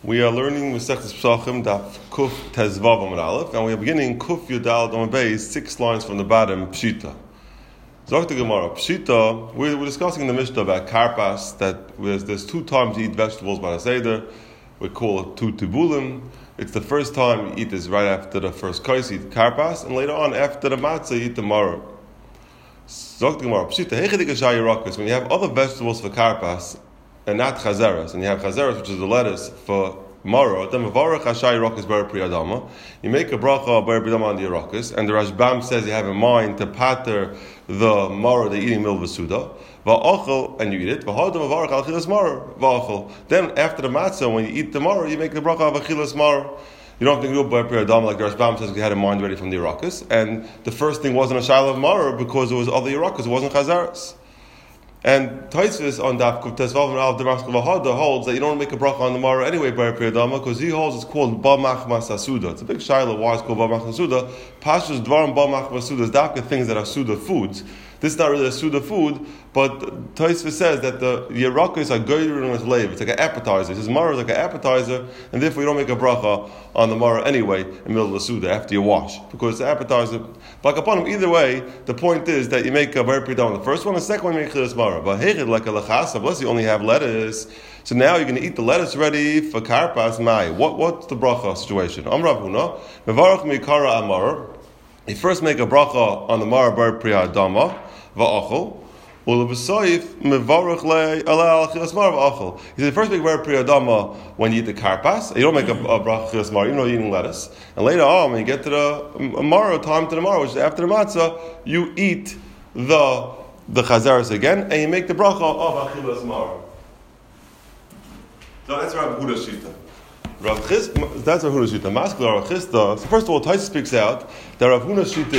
We are learning Masechtas Pesachim Daf Kuf Tezvav Amud Aleph, and we are beginning Kuf Yudal Amud Beis, 6 lines from the bottom. Pshita. Zok the Gemara. Pshita. We're discussing in the Mishnah about karpas, that there's 2 times you eat vegetables by the Seder. We call it 2 tibulim. It's the first time you eat is right after the first kais, you eat karpas, and later on after the matzah you eat the maror. Zok the Gemara. Pshita. Hechedik Ashay Yerakos. When you have other vegetables for karpas and not chazeres, and you have chazeres, which is the lettuce, for maror, then mevarach hashay yerakos bar pri adama. You make a bracha bar pri adama on the yerakos, and the Rashbam says you have in mind to pater the maror they're eating mil v'suda, va'achol, and you eat it. V'hadam mevarach al chilas maror va'achol. Then after the matzah, when you eat the maror, you make the bracha of a chilas maror. You don't have to do it by pri adama like the Rashbam says. We had in mind already from the yerakos, and the first thing wasn't a shayla of maror because it was other yerakos. It wasn't chazeres. And Taisvis on Daf Kuf Tezvav and Al Damask Vahada holds that you don't make a bracha on the maror anyway by a priyadama because he holds it's called Ba Machmas Asuda. It's a big shayla why it's called Ba Machmas Asuda. Pashas Dvarim Ba Machmas Asuda is dafka things that are Suda foods. This is not really a Suda food, but Taisvis says that the Yerakos are goyrin with leiv. It's like an appetizer. His maror is like an appetizer, and therefore you don't make a bracha on the maror anyway in the middle of the Suda after you wash because it's an appetizer. But upon him, either way, the point is that you make a very priyadama on the first one, the second one you make chilas maror. But hechid like a lachasa, unless you only have lettuce. So now you're going to eat the lettuce ready for karpas mai. What's the bracha situation? Amrav Huna, mevarach mikara amar. You first make a bracha on the maror bar priyadama va'achol. Ulabasayif mevarach le ala chilas maror va'achol. He said first make bar priyadama when you eat the karpas. You don't make a bracha chilas maror even though you're eating lettuce. And later on, when you get to the maror, time to the maror, which is after the matzah, you eat the chazaras again, and you make the bracha of achilas maror. So that's Rav Huda's shita. That's Rav Huda's shita. Maskler Rav Chisda. So first of all, Taisa speaks out that Rav Huda's shita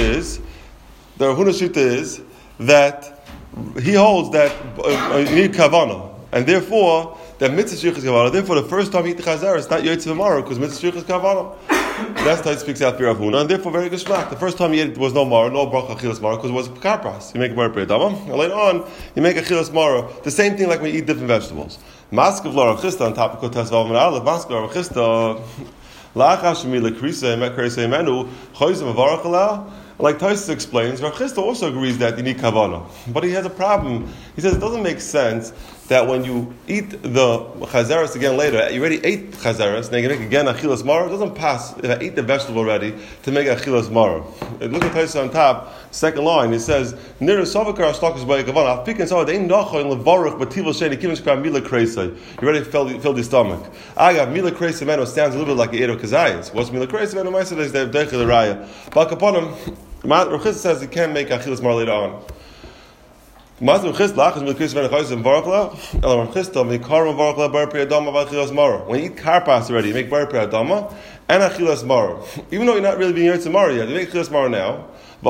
is that he holds that you need kavana, and therefore that mitzvah shrichas kavana. Therefore, the first time you eat the chazaras, it's not yotze maror because mitzvah shrichas kavana. That's how it speaks out for Rav Huna, and therefore very geschmack. The first time you ate it, there was no maror, no bracha chilas maror, because it was karpas. You make a maror priyadama, and later on you make a chilas maror. The same thing like when you eat different vegetables. Mask of Rav Chisda on top of Kotas Valman Aleph. Mask of Rav Chisda la'achashmi lekrisa mekrisa menu choyzim avarachala. Like Taisa explains, Rav Chisda also agrees that you need kavana, but he has a problem. He says it doesn't make sense that when you eat the chazaras again later, you already ate chazaras, and you make again achilas maror. It doesn't pass if I eat the vegetable already to make achilas maror. Look at Taisa on top, second line. It says nir savakar ashtakas by kavana. I'll pick and say they nachoin levarach bativul sheni kivin shkar mila kreisay. You already filled your stomach. I got mila kreisay menu sounds a little bit like a edo kazayas. What's mila kreisay menu? My says they dechel the raya. But upon him, Rav Chisda says you can't make achilas maror later on. When you eat karpas already, you make bar priyadama and achilas maror. Even though you're not really being yotze maror yet, you make achilas maror now.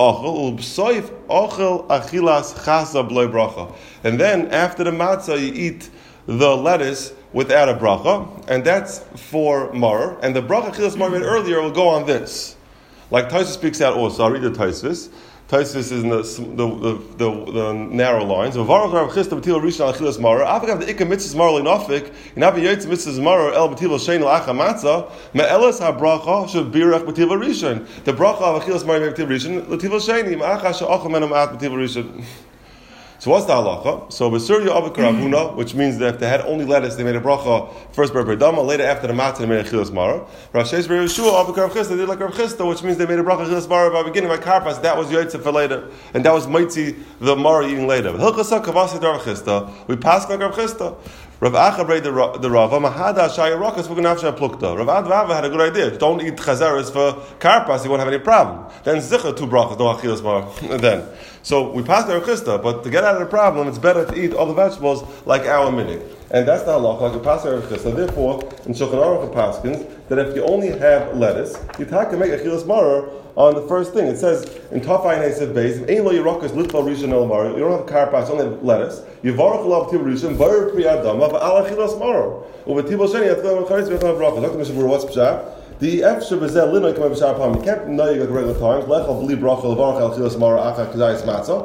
And then after the matzah, you eat the lettuce without a bracha, and that's for maror. And the bracha achilas maror made earlier will go on this. Like Taisa speaks out also. I'll read the Taisvis. Taisvis is in the narrow lines. V'varach Rav Chisda b'tila rishon achilas maror. After the ikka mitzvahs maror le'nafik, you have a yotze mitzvahs maror el b'tila shein l'acham matzah. Me'elas habracha should birach b'tila rishon. The bracha of achilas maror b'tila rishon l'tila sheini ma'acha she'acham menu ma'at b'tila rishon. So what's the halacha? So B'surya Avik Rav Huna, which means that if they had only lettuce, they made a bracha first bar priyadama, later after the matzah they made a chilas maror. Rav Sheish Bar Yeshua Avik Rav Chisda did like Rav Chisda, which means they made a bracha chilas maror by beginning by karpas. That was yotze for later, and that was mitzi the maror eating later. Hilchasa kavasi Rav Chisda. We pass like Rav Chisda. Rav Acha braid the Rava Mahada Shaya Rakas Vuganavsha Plukta. Rav Advava had a good idea. Don't eat chazaras for karpas, you won't have any problem. Then zicha 2 brachas, no achilas maror. Then. So we pass the Rav Chisda, but to get out of the problem, it's better to eat all the vegetables like our minig. And that's the halacha, like we pass the Rav Chisda. Therefore, in Shulchan Aruch Paskins, that if you only have lettuce, you can make a chilas maror on the first thing. It says in Tafai Nesev Beis, if ain't lo yirakas litval rishon el maror, you don't have karpas, you only have lettuce. Yivarach alav tibur rishon bar priyadama v'ala chilas maror. Uvetibul sheni yatchel mecharis v'yatchel bracha. Dr. Mishabur, what's pshat? The efshar bezel lino come b'shar pam. You can't know you got regular times. Lechal v'li bracha levarach al chilas maror acha k'zayis matzah.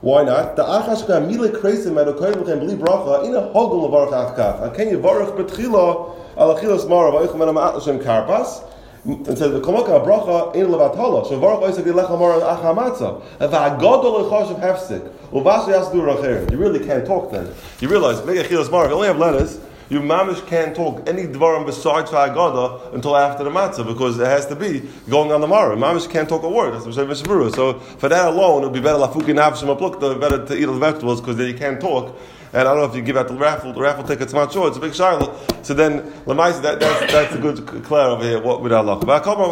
Why not? The achash kan mile kreisim and okoyim can bli bracha in a hogel levarach achkaf. And can you varach betchila al achilas mara va'ichem and ma'atlashem karpas? And says the komoka bracha in levatala. So varach oisek lecha mara achamatza. And va'agadol lechashav hefsik. Uvasha yasdu racher. You really can't talk then. You realize make achilas mara. If you only have letters, you mamish can't talk any dvarim besides va'agada until after the matzah because it has to be going on the mara. Mamish can't talk a word. That's what Mishavuru. So for that alone, it would be better lafuki nafshim aplukta, better to eat the vegetables because then you can't talk. And I don't know if you give out the raffle tickets, not sure. It's a big shiloh. So then, Lamaisa, that's a good clear over here. What with Allah?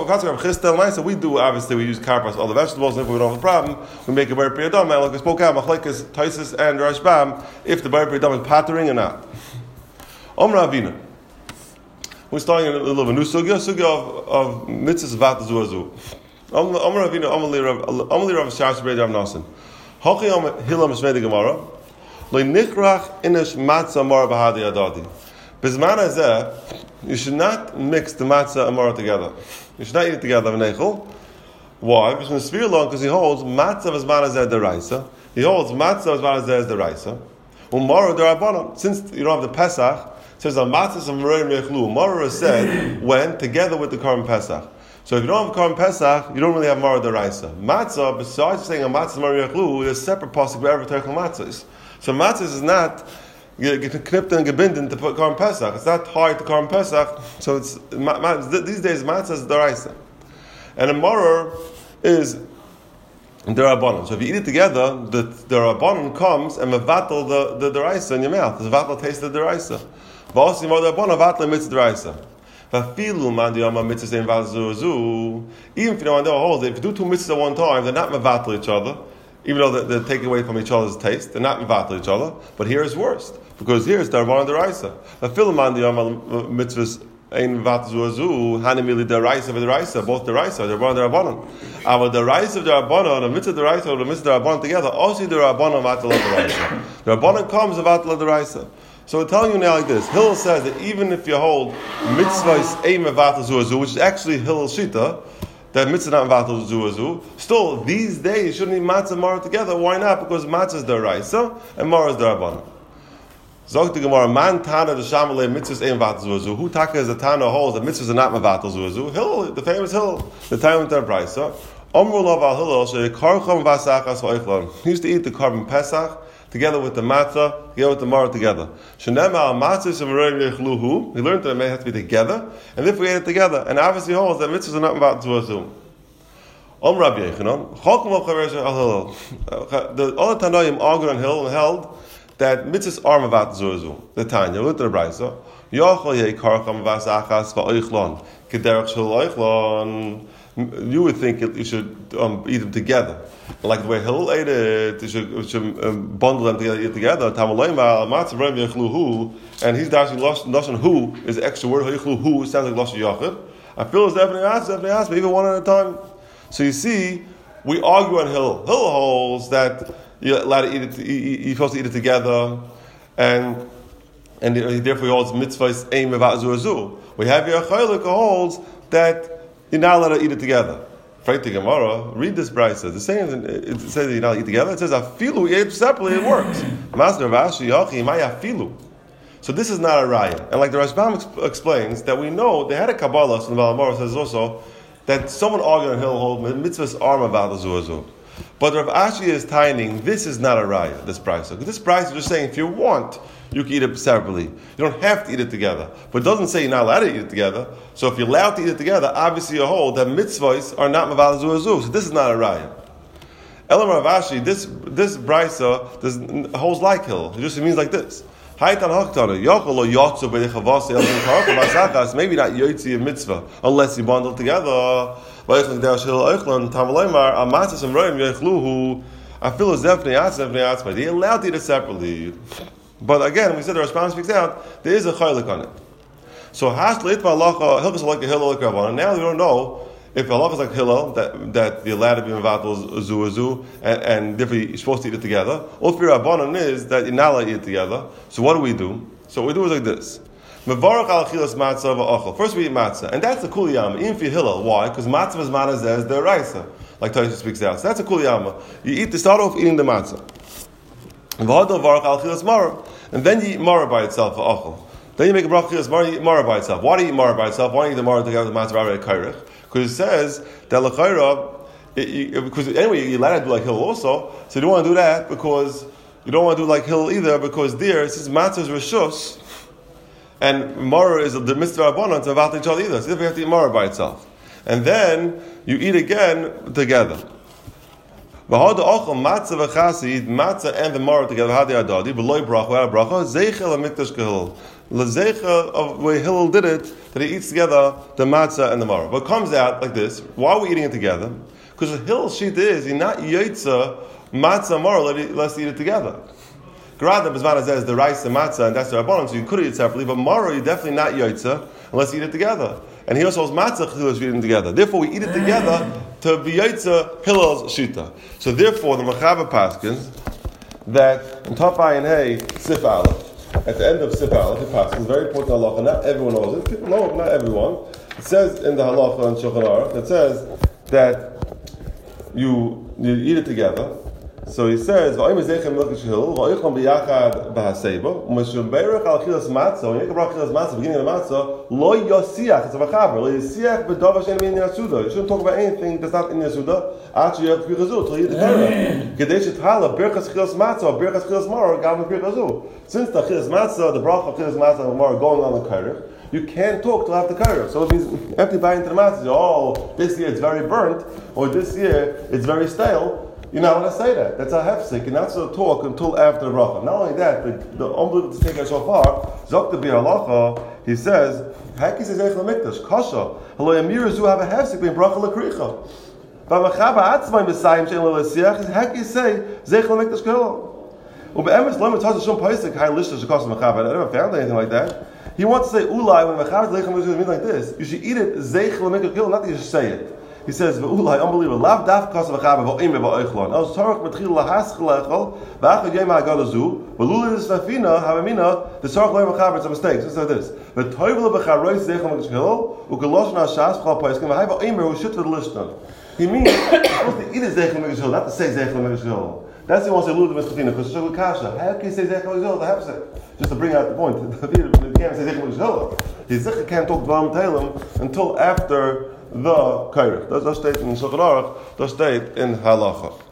But we do obviously we use karpas all the vegetables. And if we don't have a problem, we make a bar priyadam. And like we spoke out, machlekes Taisus and Rashbam, if the bar priyadam is pattering or not. Avina. We're starting a little bit of a new sugya of mitzvahs vat zuazu. Avina, Amali Rav Shash B'Rav Nasan. Hochi Hilam Shmei Gemara. Lo nichrach inish matzah amar b'hadi adadi. Bizman hazeh, you should not mix the matzah and amar together. You should not eat it together. Why? Because he holds matzah bizman hazeh deraisa. He holds matzah bizman hazeh as deraisa. Umar derabanan. Since you don't have the Pesach, it says matzah some meroim yechlu. Umar is said when together with the Korban Pesach. So if you don't have Korban Pesach, you don't really have Mara deraisa. Matzah, besides saying a matzah meroim yechlu, is a separate pasuk wherever technical matzahs. So matzah is not knipped and gebinden to put Korban Pesach. It's not tied to Korban Pesach. So it's these days matzah is deraisa, and a maror is derabanan. So if you eat it together, the derabanan comes and mevatel the deraisa in your mouth. The mevatel taste of the deraisa. V'osim derabanan vatel mitzvah deraisa. V'afilu man diyama mitzvah ein vazuzu. Even if you don't hold it, if you do two mitzvahs at one time, they're not mevatel each other. Even though they're taking away from each other's taste, they're not mevatel each other. But here is worst because here is derabanan deraisa. V'afilu man diyama mitzvahs ein vazuzu hanimili deraisa v'deraisa. Both deraisa, derabanan derabanan. Our deraisa of derabanan, the mitzvah deraisa or the mitzvah derabanan together, also derabanan vatel deraisa. Derabanan comes vatel deraisa. So we're telling you now like this. Hillel says that even if you hold mitzvahs ein mevatel zuazu, which is actually Hillel's shita, that mitzvah not mevatel zuazu, still these days you shouldn't eat matzah and maror together. Why not? Because matzah is deraisa and maror is derabanan. Zog the Gemara, man tana the shamalei mitzvahs ein mevatel zuazu. Who taka is the tana holds that mitzvahs are not mevatel zuazu? Hillel, the famous Hillel, the time of the brisa. Omru lo val Hillel shekarcham vasachas va'ichlon. He used to eat the Korban Pesach together with the matzah, together with the maror together. Shenema al matzah shemeroim yechluhu. We learned that it may have to be together, and if we ate it together, and obviously holds that mitzvahs are not about to assume. Rabbi Yechanan, Chokum al Chavesh al Hillel. The other Tanoim argued on Hillel and held that mitzvahs are about to assume. The Tanya, look at the brisa. Yochel yekarcham vasachas va'oichlon kederach shel oichlon. You would think you should eat them together. Like the way Hillel ate it, you should bundle them together, eat together. And he's actually lashon hu is the extra word. Hu sounds like lashon yachid. I feel it's definitely asked, but even one at a time. So you see, we argue on Hillel. Hillel holds that you're allowed to eat it. You're supposed to eat it together, and therefore he holds mitzvahs ein mevatel zuazu. We have here a chaylik who holds that you're not allowed to eat it together. Right to Gemara, read this brisa. The same it says that you're not allowed to eat together. It says afilu, you ate separately, it works. Master Rashi Yachi Maya afilu. So this is not a raya. And like the Rashbam explains, that we know they had a Kabbalah, so the Balamara says also that someone argued on Hillel hold mitzvahs are mevatel zuazu. But Rav Ashi is tying this is not a raya, this brisa. This brisa is just saying if you want, you can eat it separately. You don't have to eat it together. But it doesn't say you're not allowed to eat it together. So if you're allowed to eat it together, obviously you hold that mitzvahs are not mevatel zuazu. So this is not a raya. Elam Rav Ashi, this brisa holds like Hillel. It just means like this. Maybe not yotzi a mitzvah unless you bundle together. But again, we said the response speaks out, there is a chaylik on it. So Hilchos like a Hillel like Rabbanan. Now we don't know if halacha is like Hillel that you're allowed to be mevatel zuazu and therefore you're supposed to eat it together, or if your Rabbanan is that you're not allowed to eat it together. So what do? So what we do is like this. Mevarach al chilas matzah va'achal. First we eat matzah, and that's a kuliyama. Even for Hillel, why? Because matzah is manazeh as the raisa, like Taisha speaks out. So that's a kuliyama. You start off eating the matzah. And then you eat maror by itself. Then you make a bracha you eat maror by itself. Why do you eat maror by itself? Why do you eat the maror together with the matzah and kairich? Because it says that l'chayra, because anyway you're allowed to do like Hillel also, so you don't want to do that because you don't want to do like Hillel either, because there it says matzah is reshus and maror is the mitzvah rabbanon to about each other either. So therefore you have to eat maror by itself, and then you eat again together. Matzah and the maror together. Hadi adadi, beloy bracha, bracha zeichel amikdash gehil. L'zeichel of where Hillel did it, that he eats together the matzah and the maror. But it comes out like this: why are we eating it together? Because Hillel's sheet is he not yaitza matzah maror. Let's eat it together. Grada Bezman says the rice and matzah, and that's the rabbanon, so you could eat it separately. But maror, you definitely not yaitza unless you eat it together. And he also has matzah Hillel's eating together. Therefore, we eat it together to be yaitza Hillel's shita. So therefore, the Mechaber paskins that in Taf Ayin Hey Sif Aleph, at the end of Sif Aleph, it paskins very important halacha. Not everyone knows it. People know it, not everyone. It says in the halacha and Shulchan Aruch, it says that you eat it together. So he says, "Va'im zeichem milkish hill, va'ichem biyachad bahaseba, u'meshumberich al chilas matzah, when you make a bracha chilas matzah, beginning of the matzah, lo yosiach, it's a vachaber, lo yosiach b'dava she'en min yasuda. You shouldn't talk about anything that's not in yasuda, actually you have to b'chazul, till you eat the Torah. Kedei shethala, berchas chilas matzah, berchas chilas maror, gam b'chazul. Since the chilas matzah, the bracha of chilas matzah and maror going on the kairich, you can't talk till after kairich. So if he's empty bite into the matzah, oh, this year it's very burnt, or this year it's very stale, you're not going to say that. That's a hefsek. You're not supposed to talk until after the bracha. Not only that, the unbelievable to take it so far, Zok the Bir Halacha, he says, Haki says Eichel Mikdash, Kasha, Halo Yamirazu have a hefsek between bracha lekricha. But Mechaba Atzmai Messiah, Shein Lelesiach, Haki say, Zeichel Mikdash Kehilo. Ube'emes Lema Taz Shum Paisik, Hai Lishta Shekos Mechaba. I never found anything like that. He wants to say, Ulai, when Mechaba Zeichel Mikdash means like this, you should eat it, Zeichel Mikdash Kehilo, not that you should say it. He says, "Ve'ulai, unbelievable. Lav daf kasav v'chava v'oime v'oichlon. Os torach metchil lahas chelechol v'achad yema agadazu v'luli l'snafina havamina the torach loy v'chava. It's a mistake. So it's like this: v'toivle b'charois zeichel mekshchil u'galosh nashas v'chal paiskim v'hai v'oime v'ushut v'lishton. He means you're supposed to eat a zeichel mekshchil, not to say zeichel mekshchil. That's the one say luli l'snafina because it's a kasha. How can you say zeichel mekshchil? The hefsek. Just to bring out the point, you can't say zeichel mekshchil. He can't talk dvarim teilim until after the kairich. Does that state in Shulchan Aruch? Does state in halacha?